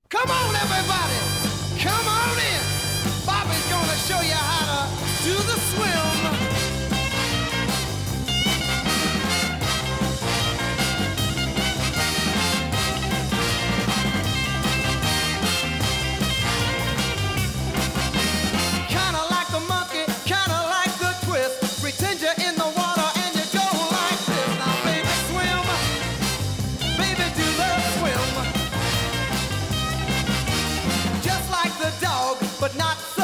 Come on, everybody. Come on in. Bobby's gonna show you how to do the swim. Kinda like the monkey, kinda like the twist. Pretend you're in the water and you go like this. Now, baby, swim. Baby, do the swim. Just like the dog, but not